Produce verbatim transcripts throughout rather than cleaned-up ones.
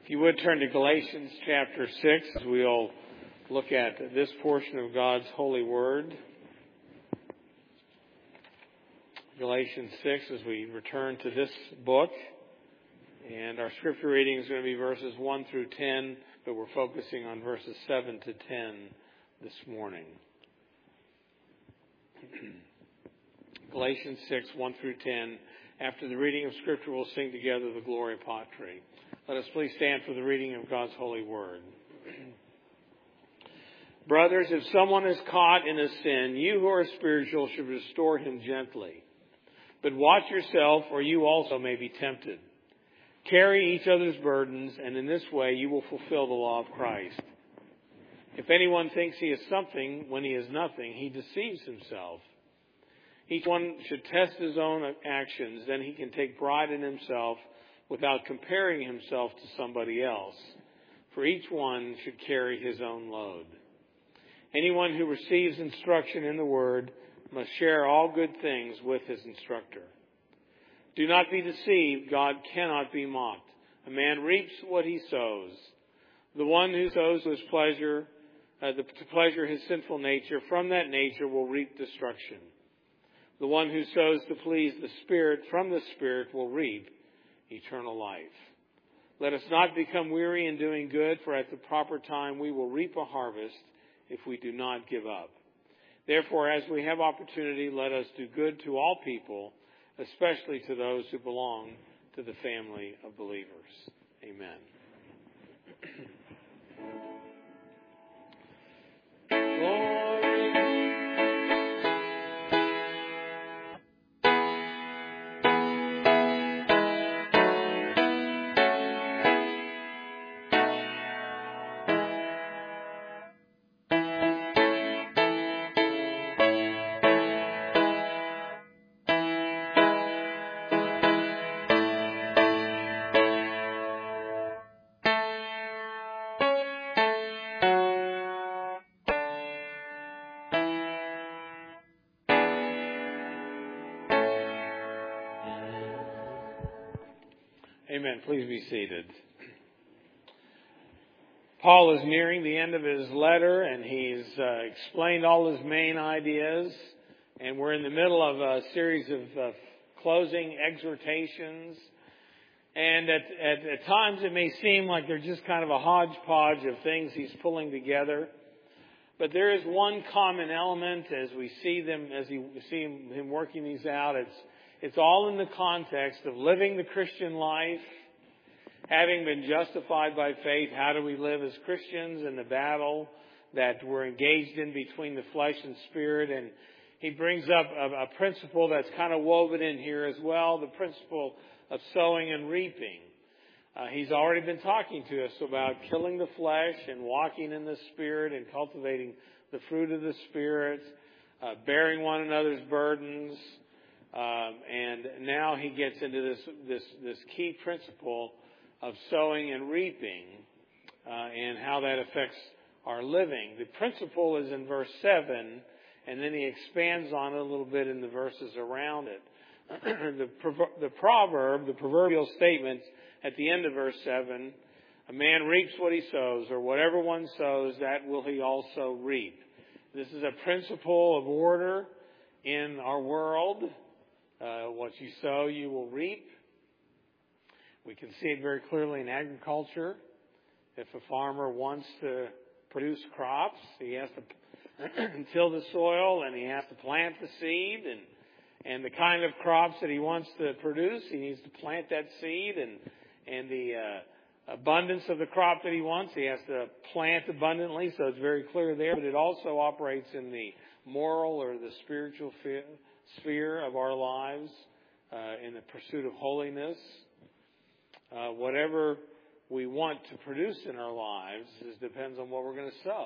If you would turn to Galatians chapter six, as we'll look at this portion of God's holy word. Galatians six, as we return to this book. And our scripture reading is going to be verses one through ten, but we're focusing on verses seven to ten this morning. Galatians six, one through ten. After the reading of scripture, we'll sing together the Gloria Patri. Let us please stand for the reading of God's holy word. Brothers, if someone is caught in a sin, you who are spiritual should restore him gently. But watch yourself, or you also may be tempted. Carry each other's burdens, and in this way you will fulfill the law of Christ. If anyone thinks he is something when he is nothing, he deceives himself. Each one should test his own actions, then he can take pride in himself without comparing himself to somebody else. For each one should carry his own load. Anyone who receives instruction in the word must share all good things with his instructor. Do not be deceived, God cannot be mocked. A man reaps what he sows. The one who sows his pleasure, uh, the, to pleasure his sinful nature, from that nature will reap destruction. The one who sows to please the Spirit, from the Spirit will reap eternal life. Let us not become weary in doing good, for at the proper time we will reap a harvest if we do not give up. Therefore, as we have opportunity, let us do good to all people, especially to those who belong to the family of believers. Amen. Amen. Please be seated. Paul is nearing the end of his letter, and he's uh, explained all his main ideas. And we're in the middle of a series of uh, closing exhortations. And at, at, at times it may seem like they're just kind of a hodgepodge of things he's pulling together. But there is one common element as we see them, as we see him, him working these out. It's It's all in the context of living the Christian life, having been justified by faith. How do we live as Christians in the battle that we're engaged in between the flesh and spirit? And he brings up a, a principle that's kind of woven in here as well, the principle of sowing and reaping. Uh, he's already been talking to us about killing the flesh and walking in the Spirit and cultivating the fruit of the Spirit, uh, bearing one another's burdens. Um, and now he gets into this this this key principle of sowing and reaping uh, and how that affects our living. The principle is in verse seven, and then he expands on it a little bit in the verses around it. the, the proverb, the proverbial statement at the end of verse seven, a man reaps what he sows, or whatever one sows, that will he also reap. This is a principle of order in our world. Uh, what you sow, you will reap. We can see it very clearly in agriculture. If a farmer wants to produce crops, he has to till the soil and he has to plant the seed. And, and the kind of crops that he wants to produce, he needs to plant that seed. And, and the uh, abundance of the crop that he wants, he has to plant abundantly. So it's very clear there. But it also operates in the moral or the spiritual field. Sphere of our lives, uh, in the pursuit of holiness. Uh, whatever we want to produce in our lives is, depends on what we're going to sow.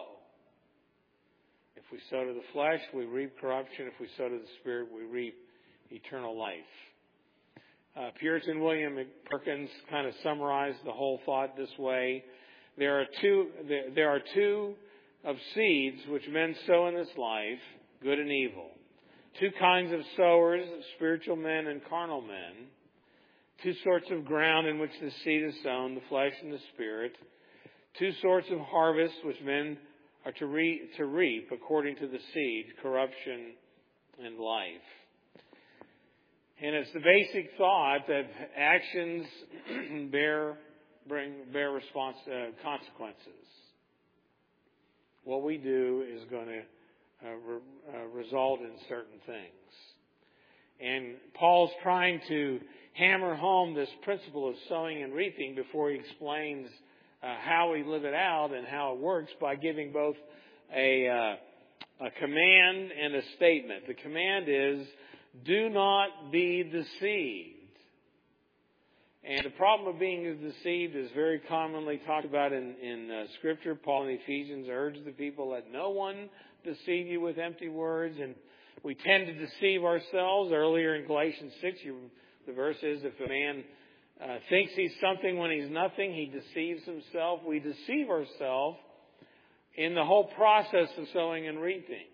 If we sow to the flesh, we reap corruption. If we sow to the Spirit, we reap eternal life. Uh, Puritan William Perkins kind of summarized the whole thought this way. There are two, there, there are two of seeds which men sow in this life, good and evil. Two kinds of sowers, spiritual men and carnal men. Two sorts of ground in which the seed is sown, the flesh and the spirit. Two sorts of harvest which men are to, re- to reap according to the seed, corruption and life. And it's the basic thought that actions bear bring bear response uh, consequences. What we do is going to uh, re- uh, result in certain things. And Paul's trying to hammer home this principle of sowing and reaping before he explains uh, how we live it out and how it works by giving both a, uh, a command and a statement. The command is, do not be deceived. And the problem of being deceived is very commonly talked about in, in uh, Scripture. Paul in Ephesians urged the people, let no one deceive you with empty words. And we tend to deceive ourselves. Earlier in Galatians six, you, the verse is, if a man uh, thinks he's something when he's nothing, he deceives himself. We deceive ourselves in the whole process of sowing and reaping.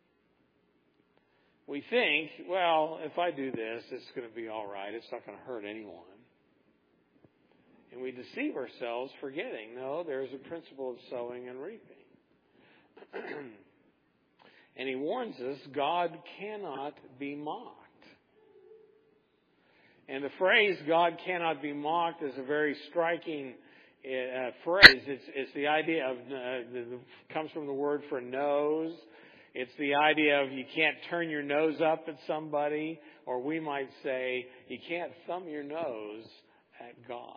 We think, well, if I do this, it's going to be all right. It's not going to hurt anyone. And we deceive ourselves forgetting, no, there's a principle of sowing and reaping. And he warns us, God cannot be mocked. And the phrase, God cannot be mocked, is a very striking uh, phrase. It's, it's the idea of, uh, the, comes from the word for nose. It's the idea of you can't turn your nose up at somebody, or we might say, you can't thumb your nose at God.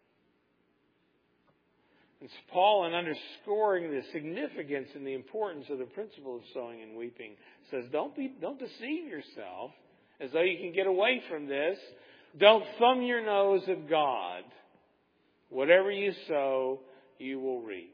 And so Paul, in underscoring the significance and the importance of the principle of sowing and reaping, says, don't be, don't deceive yourself as though you can get away from this. Don't thumb your nose at God. Whatever you sow, you will reap.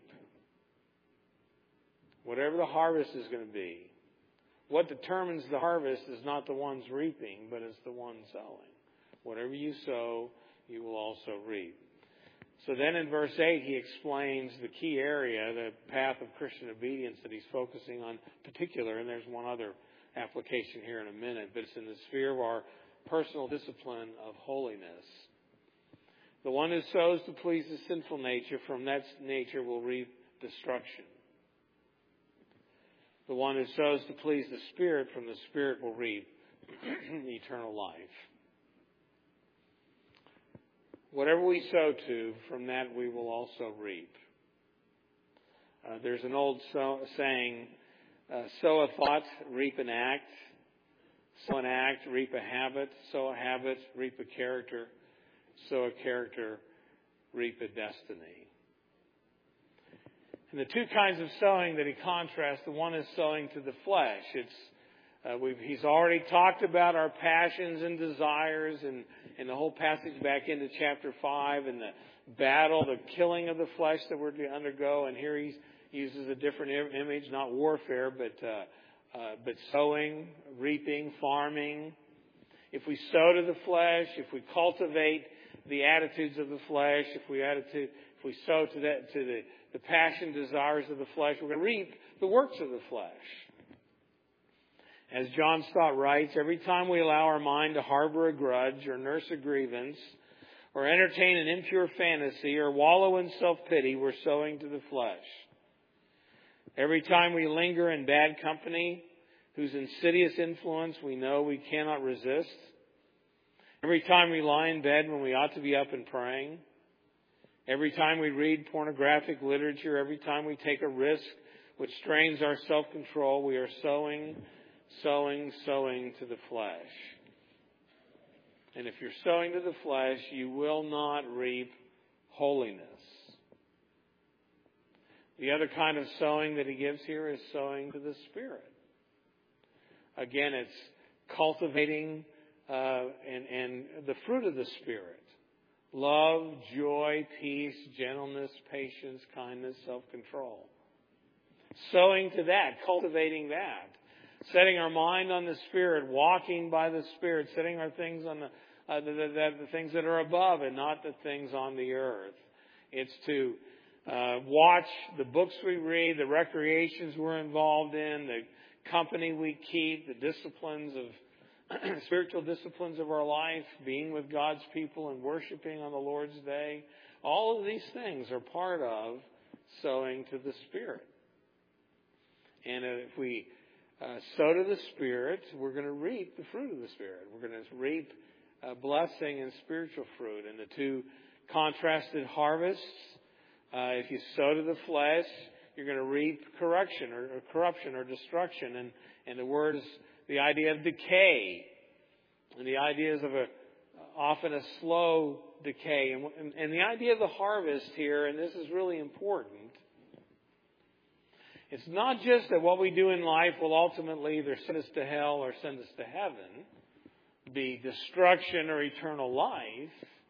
Whatever the harvest is going to be. What determines the harvest is not the ones reaping, but it's the one sowing. Whatever you sow, you will also reap. So then in verse eight, he explains the key area, the path of Christian obedience that he's focusing on particular, and there's one other application here in a minute, but it's in the sphere of our personal discipline of holiness. The one who sows to please the sinful nature, from that nature will reap destruction. The one who sows to please the Spirit, from the Spirit will reap eternal life. Whatever we sow to, from that we will also reap. Uh, there's an old so- saying, uh, sow a thought, reap an act. Sow an act, reap a habit. Sow a habit, reap a character. Sow a character, reap a destiny. And the two kinds of sowing that he contrasts, the one is sowing to the flesh. It's uh, we've, he's already talked about our passions and desires, and, and the whole passage back into chapter five, and the battle, the killing of the flesh that we're to undergo. And here he uses a different image, not warfare, but uh, uh, but sowing, reaping, farming. If we sow to the flesh, if we cultivate the attitudes of the flesh, if we attitude, if we sow to that to the the passion, desires of the flesh, we're going to reap the works of the flesh. As John Stott writes, every time we allow our mind to harbor a grudge or nurse a grievance or entertain an impure fantasy or wallow in self-pity, we're sowing to the flesh. Every time we linger in bad company, whose insidious influence we know we cannot resist. Every time we lie in bed when we ought to be up and praying. Every time we read pornographic literature, every time we take a risk which strains our self-control, we are sowing, sowing, sowing to the flesh. And if you're sowing to the flesh, you will not reap holiness. The other kind of sowing that he gives here is sowing to the Spirit. Again, it's cultivating uh, and, and the fruit of the Spirit. Love, joy, peace, gentleness, patience, kindness, self-control. Sowing to that, cultivating that. Setting our mind on the Spirit, walking by the Spirit, setting our things on the, uh, the, the, the things that are above and not the things on the earth. It's to uh, watch the books we read, the recreations we're involved in, the company we keep, the disciplines of spiritual disciplines of our life, being with God's people and worshiping on the Lord's day. All of these things are part of sowing to the Spirit. And if we uh, sow to the Spirit, we're going to reap the fruit of the Spirit. We're going to reap uh, blessing and spiritual fruit. And the two contrasted harvests, uh, if you sow to the flesh, you're going to reap corruption or, or corruption or destruction. And, and the word is the idea of decay. And the idea is of a often a slow decay. And, and, and the idea of the harvest here, and this is really important, it's not just that what we do in life will ultimately either send us to hell or send us to heaven, be destruction or eternal life.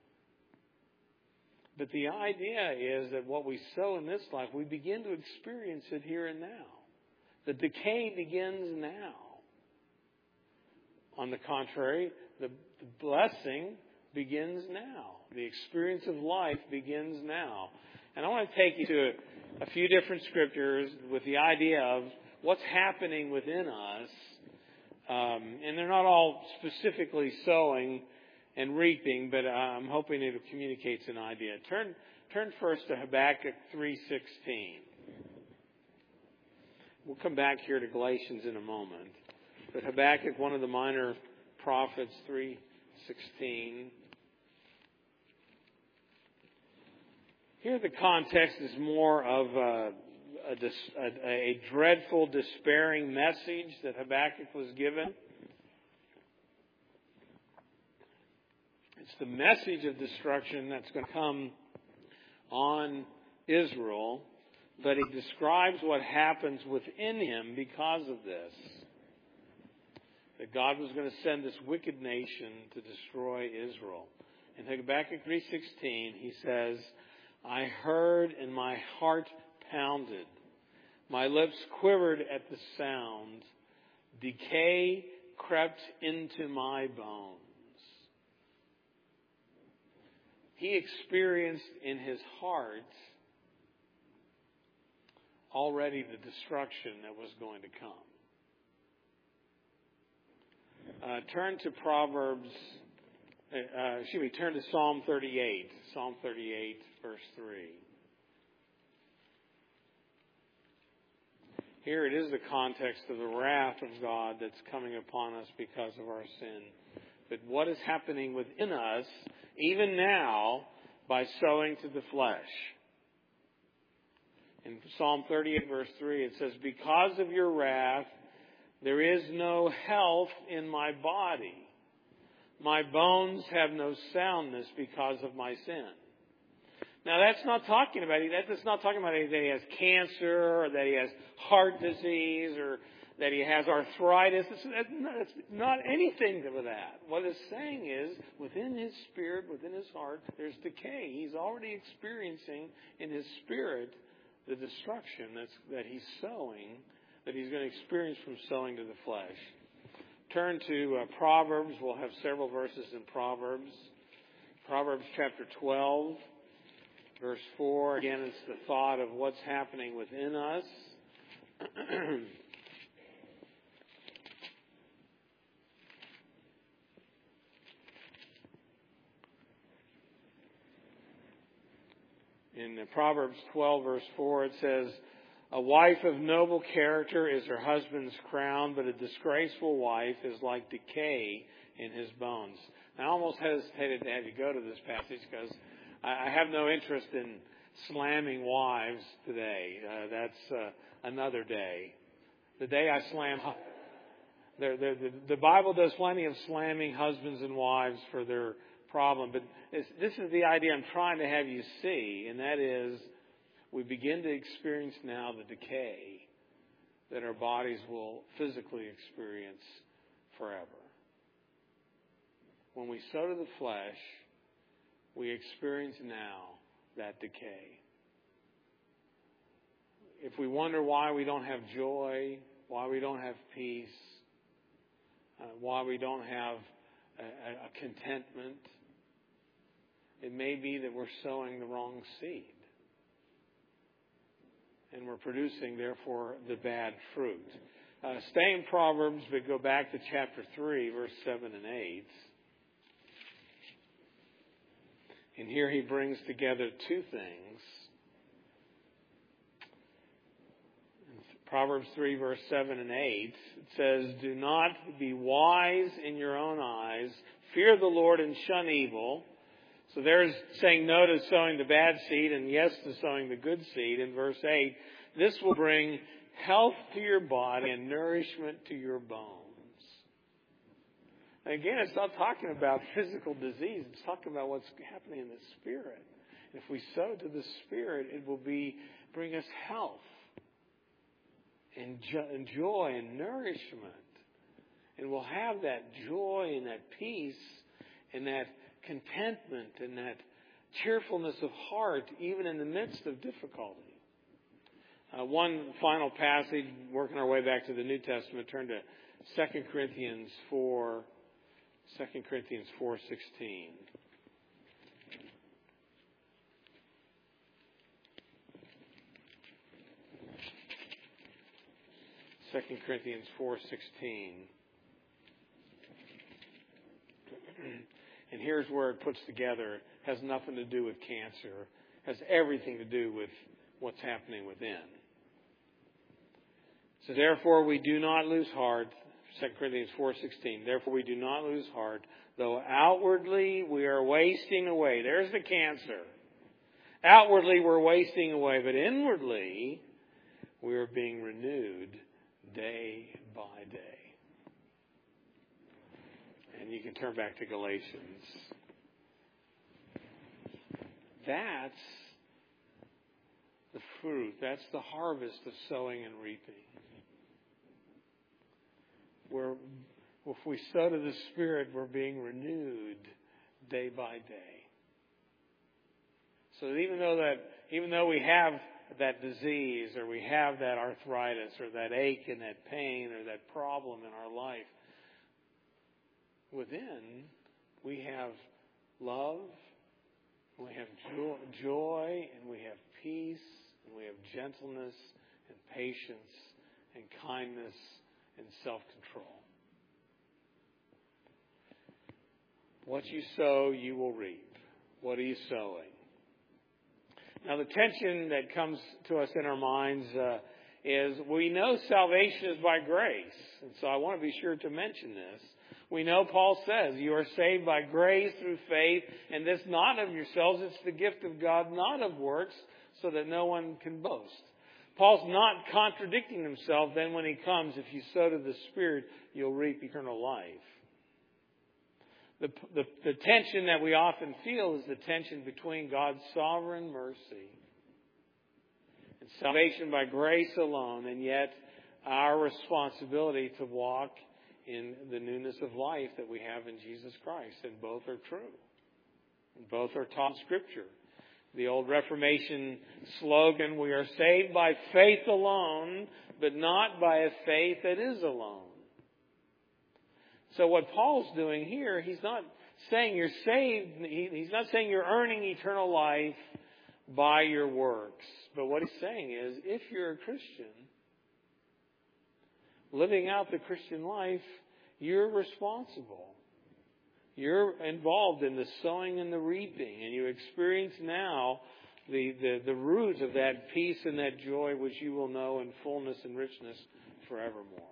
But the idea is that what we sow in this life, we begin to experience it here and now. The decay begins now. On the contrary, the, the blessing begins now. The experience of life begins now. And I want to take you to a, a few different scriptures with the idea of what's happening within us. Um, and they're not all specifically sowing and reaping, but I'm hoping it communicates an idea. Turn, turn first to Habakkuk three sixteen. We'll come back here to Galatians in a moment. But Habakkuk, one of the minor prophets, three sixteen. Here the context is more of a, a, a, a dreadful, despairing message that Habakkuk was given. It's the message of destruction that's going to come on Israel, but he describes what happens within him because of this. That God was going to send this wicked nation to destroy Israel. In Habakkuk three sixteen, he says, I heard and my heart pounded. My lips quivered at the sound. Decay crept into my bones. He experienced in his heart already the destruction that was going to come. Uh, turn to Proverbs, uh, excuse me, turn to Psalm thirty-eight. Psalm thirty-eight, verse three. Here it is the context of the wrath of God that's coming upon us because of our sin. But what is happening within us, even now, by sowing to the flesh? In Psalm thirty-eight, verse three, it says, because of your wrath, there is no health in my body. My bones have no soundness because of my sin. Now that's not talking about, that's not talking about that he has cancer or that he has heart disease or that he has arthritis. That's not, that's not anything with that. What it's saying is, within his spirit, within his heart, there's decay. He's already experiencing in his spirit the destruction that's, that he's sowing, that he's going to experience from sowing to the flesh. Turn to uh, Proverbs. We'll have several verses in Proverbs. Proverbs chapter twelve, verse four. Again, it's the thought of what's happening within us. In Proverbs twelve, verse four, it says, a wife of noble character is her husband's crown, but a disgraceful wife is like decay in his bones. I almost hesitated to have you go to this passage because I have no interest in slamming wives today. Uh, that's uh, another day. The day I slam... The, the, the Bible does plenty of slamming husbands and wives for their problem, but this, this is the idea I'm trying to have you see, and that is we begin to experience now the decay that our bodies will physically experience forever. When we sow to the flesh, we experience now that decay. If we wonder why we don't have joy, why we don't have peace, uh, why we don't have a, a contentment, it may be that we're sowing the wrong seed. And we're producing, therefore, the bad fruit. Uh, stay in Proverbs, but go back to chapter three, verse seven and eight. And here he brings together two things. Proverbs three, verse seven and eight, it says, "Do not be wise in your own eyes. Fear the Lord and shun evil." So there's saying no to sowing the bad seed and yes to sowing the good seed. In verse eight, "This will bring health to your body and nourishment to your bones." And again, it's not talking about physical disease. It's talking about what's happening in the Spirit. If we sow to the Spirit, it will be bring us health and joy and nourishment. And we'll have that joy and that peace and that contentment and that cheerfulness of heart even in the midst of difficulty. Uh, one final passage, working our way back to the New Testament, turn to Second Corinthians four, Second Corinthians four sixteen. Second Corinthians four sixteen. And here's where it puts together, has nothing to do with cancer, has everything to do with what's happening within. So therefore we do not lose heart, Second Corinthians four sixteen, "Therefore we do not lose heart, though outwardly we are wasting away." There's the cancer. Outwardly we're wasting away, but inwardly we are being renewed day by day. And you can turn back to Galatians. That's the fruit. That's the harvest of sowing and reaping. Where if we sow to the Spirit, we're being renewed day by day. So even though that, even though we have that disease, or we have that arthritis, or that ache and that pain, or that problem in our life, within we have love, we have joy, and we have peace, and we have gentleness, and patience, and kindness, and self-control. What you sow, you will reap. What are you sowing? Now, the tension that comes to us in our minds uh, is we know salvation is by grace. And so I want to be sure to mention this. We know Paul says, "You are saved by grace through faith, and this not of yourselves, it's the gift of God, not of works, so that no one can boast." Paul's not contradicting himself then when he comes, if you sow to the Spirit, you'll reap eternal life. The, the, the tension that we often feel is the tension between God's sovereign mercy and salvation by grace alone, and yet our responsibility to walk in the newness of life that we have in Jesus Christ. And both are true. And both are taught in Scripture. The old Reformation slogan, "We are saved by faith alone, but not by a faith that is alone." So what Paul's doing here, he's not saying you're saved, he's not saying you're earning eternal life by your works. But what he's saying is, if you're a Christian, living out the Christian life, you're responsible. You're involved in the sowing and the reaping, and you experience now the, the, the root of that peace and that joy which you will know in fullness and richness forevermore.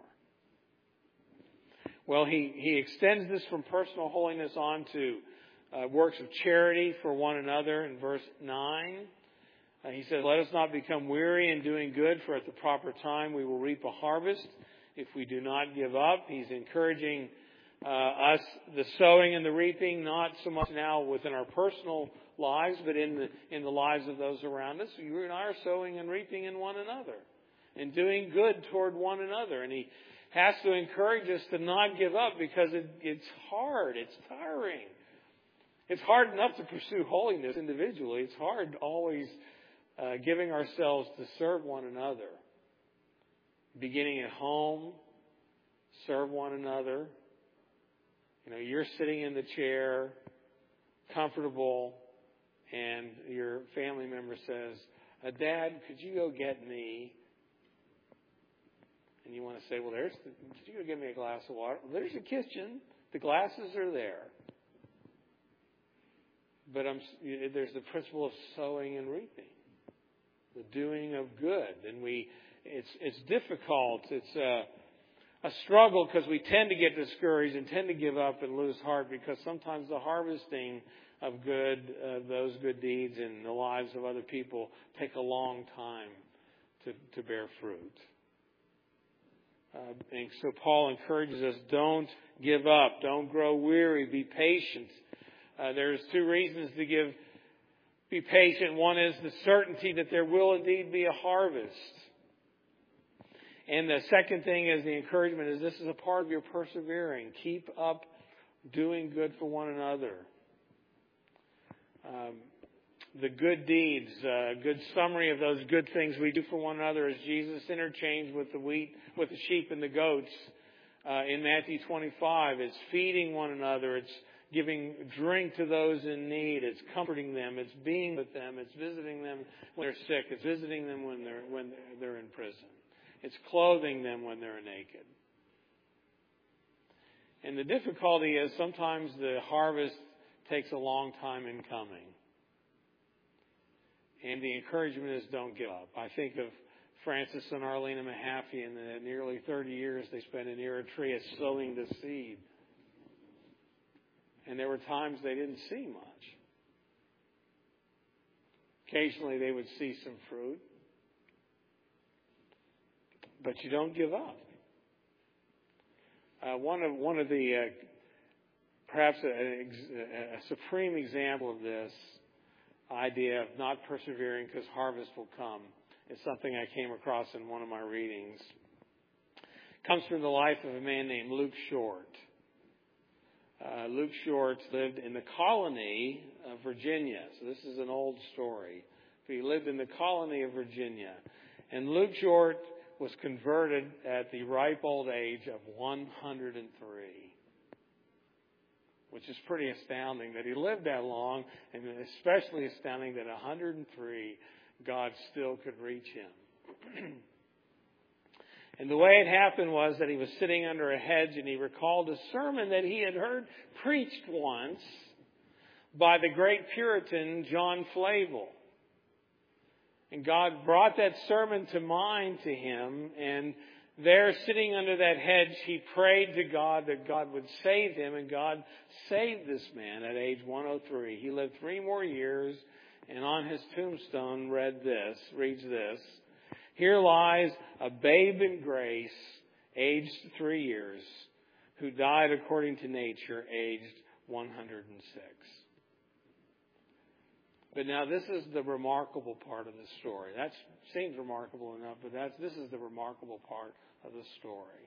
Well, he, he extends this from personal holiness on to uh, works of charity for one another in verse nine. Uh, he says, "Let us not become weary in doing good, for at the proper time we will reap a harvest if we do not give up." He's encouraging uh, us, the sowing and the reaping, not so much now within our personal lives, but in the, in the lives of those around us. You and I are sowing and reaping in one another and doing good toward one another. And he has to encourage us to not give up because it, it's hard. It's tiring. It's hard enough to pursue holiness individually. It's hard always uh, giving ourselves to serve one another. Beginning at home, serve one another. You know, you're sitting in the chair, comfortable, and your family member says, "Dad, could you go get me?" And you want to say, well, there's the, did you give me a glass of water? Well, there's the kitchen. The glasses are there. But I'm, there's the principle of sowing and reaping, the doing of good. And we, it's it's difficult. It's a, a struggle because we tend to get discouraged and tend to give up and lose heart because sometimes the harvesting of good, uh, those good deeds in the lives of other people take a long time to, to bear fruit. Uh, and so Paul encourages us, don't give up, don't grow weary, be patient. Uh, there's two reasons to give, be patient. One is the certainty that there will indeed be a harvest. And the second thing is the encouragement is this is a part of your persevering. Keep up doing good for one another. Um, the good deeds, a uh, good summary of those good things we do for one another is Jesus interchanged with the wheat, with the sheep and the goats uh, in Matthew twenty-five. It's feeding one another. It's giving drink to those in need. It's comforting them. It's being with them. It's visiting them when they're sick. It's visiting them when they're when they're in prison. It's clothing them when they're naked. And the difficulty is sometimes the harvest takes a long time in coming. And the encouragement is don't give up. I think of Francis and Arlena Mahaffey in the nearly thirty years they spent in Eritrea sowing the seed. And there were times they didn't see much. Occasionally they would see some fruit. But you don't give up. Uh, one of one of the uh, perhaps a, a, a supreme example of this idea of not persevering because harvest will come is something I came across in one of my readings. It comes from the life of a man named Luke Short. Uh, Luke Short lived in the colony of Virginia. So this is an old story. But he lived in the colony of Virginia. And Luke Short was converted at the ripe old age of one hundred three. Which is pretty astounding that he lived that long, and especially astounding that at one hundred three, God still could reach him. And the way it happened was that he was sitting under a hedge and he recalled a sermon that he had heard preached once by the great Puritan John Flavel. And God brought that sermon to mind to him, and there, sitting under that hedge, he prayed to God that God would save him, and God saved this man at age one hundred three. He lived three more years, and on his tombstone read this, reads this, "Here lies a babe in grace, aged three years, who died according to nature, aged one hundred six. But now this is the remarkable part of the story. That seems remarkable enough, but that's this is the remarkable part of the story.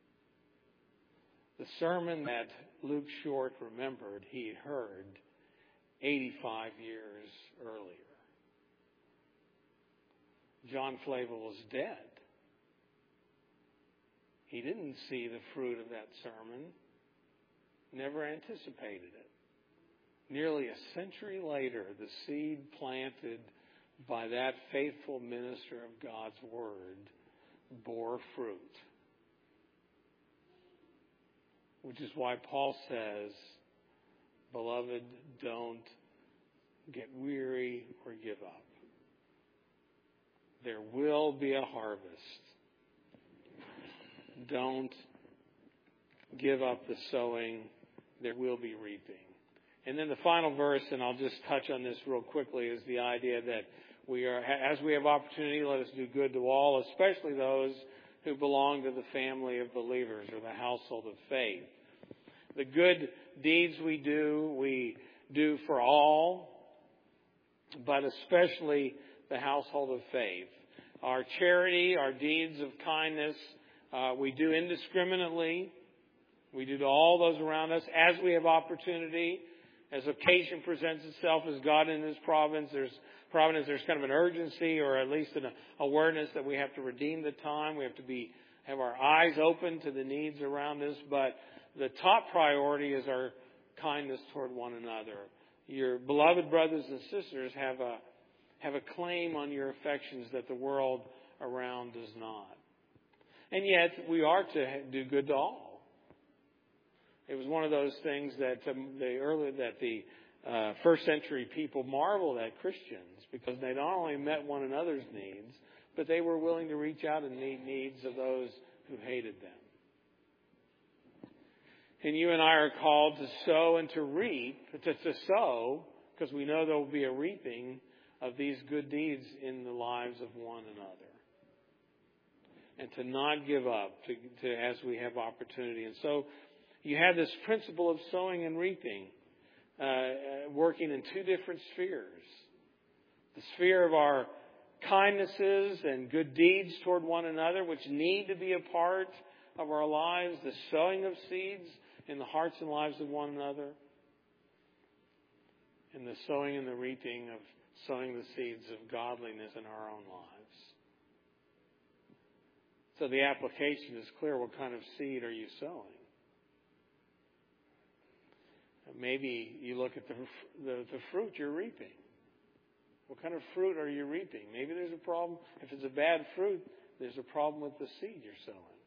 The sermon that Luke Short remembered, he heard eighty-five years earlier. John Flavel was dead. He didn't see the fruit of that sermon, never anticipated it. Nearly a century later, the seed planted by that faithful minister of God's Word bore fruit. Which is why Paul says, "Beloved, don't get weary or give up. There will be a harvest. Don't give up the sowing. There will be reaping." And then the final verse, and I'll just touch on this real quickly, is the idea that we are, as we have opportunity, let us do good to all, especially those who belong to the family of believers or the household of faith. The good deeds we do, we do for all, but especially the household of faith. Our charity, our deeds of kindness, uh, we do indiscriminately. We do to all those around us as we have opportunity. As occasion presents itself, as God in His providence, there's providence, there's kind of an urgency or at least an awareness that we have to redeem the time. We have to be have our eyes open to the needs around us. But the top priority is our kindness toward one another. Your beloved brothers and sisters have a have a claim on your affections that the world around does not. And yet we are to do good to all. It was one of those things that um, the early that the uh, first century people marveled at Christians, because they not only met one another's needs, but they were willing to reach out and meet needs of those who hated them. And you and I are called to sow and to reap, to, to sow, because we know there will be a reaping of these good deeds in the lives of one another. And to not give up to, to as we have opportunity. And so you have this principle of sowing and reaping uh, working in two different spheres. The sphere of our kindnesses and good deeds toward one another, which need to be a part of our lives, the sowing of seeds in the hearts and lives of one another, and the sowing and the reaping of sowing the seeds of godliness in our own lives. So the application is clear. What kind of seed are you sowing? Maybe you look at the, the, the fruit you're reaping. What kind of fruit are you reaping? Maybe there's a problem. If it's a bad fruit, there's a problem with the seed you're sowing.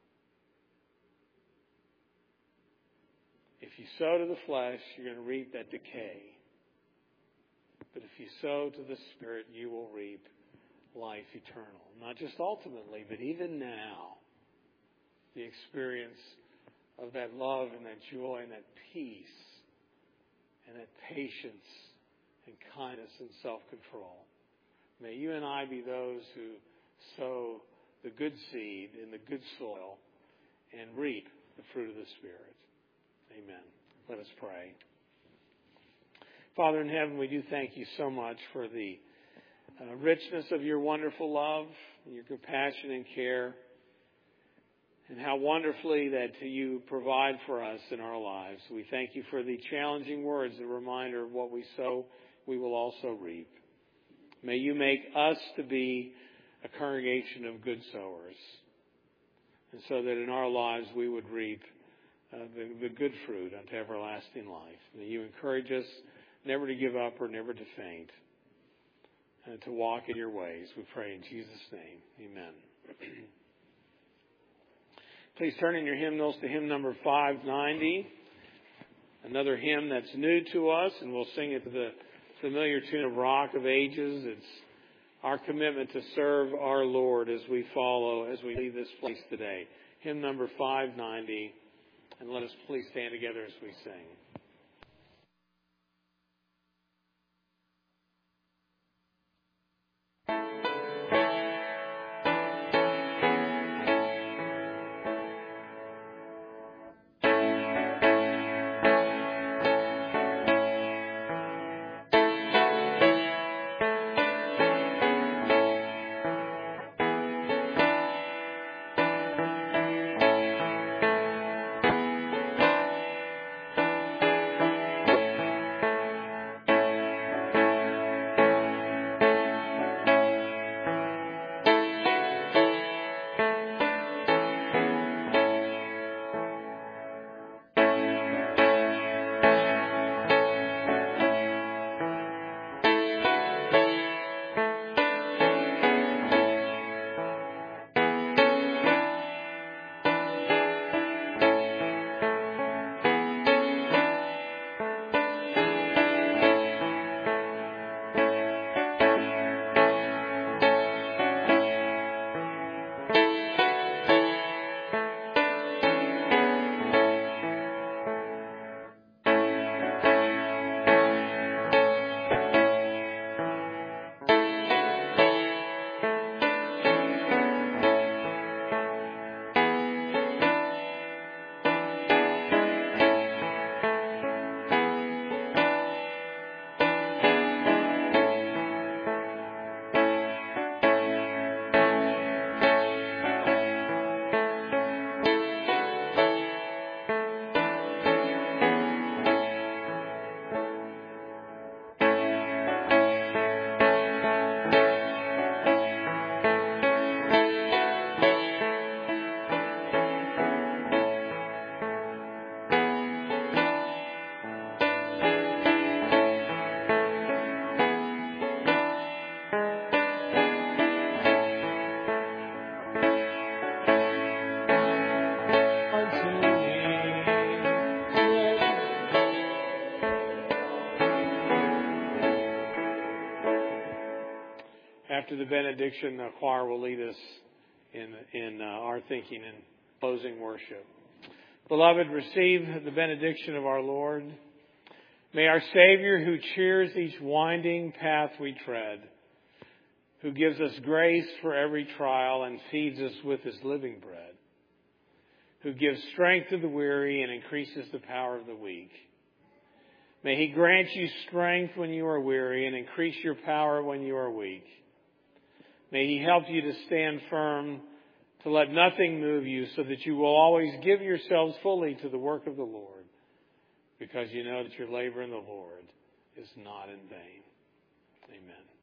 If you sow to the flesh, you're going to reap that decay. But if you sow to the Spirit, you will reap life eternal. Not just ultimately, but even now. The experience of that love and that joy and that peace and that patience and kindness and self-control. May you and I be those who sow the good seed in the good soil and reap the fruit of the Spirit. Amen. Let us pray. Father in heaven, we do thank you so much for the uh, richness of your wonderful love, and your compassion and care, and how wonderfully that you provide for us in our lives. We thank you for the challenging words, a reminder of what we sow, we will also reap. May you make us to be a congregation of good sowers, and so that in our lives we would reap uh, the, the good fruit unto everlasting life. May you encourage us never to give up or never to faint, and to walk in your ways. We pray in Jesus' name. Amen. Please turn in your hymnals to hymn number five ninety, another hymn that's new to us, and we'll sing it to the familiar tune of Rock of Ages. It's our commitment to serve our Lord as we follow, as we leave this place today. Hymn number five ninety, and let us please stand together as we sing. after the benediction, the choir will lead us in, in uh, our thinking and closing worship. Beloved, receive the benediction of our Lord. May our Savior, who cheers each winding path we tread, who gives us grace for every trial and feeds us with His living bread, who gives strength to the weary and increases the power of the weak, may He grant you strength when you are weary and increase your power when you are weak. May He help you to stand firm, to let nothing move you, so that you will always give yourselves fully to the work of the Lord, because you know that your labor in the Lord is not in vain. Amen.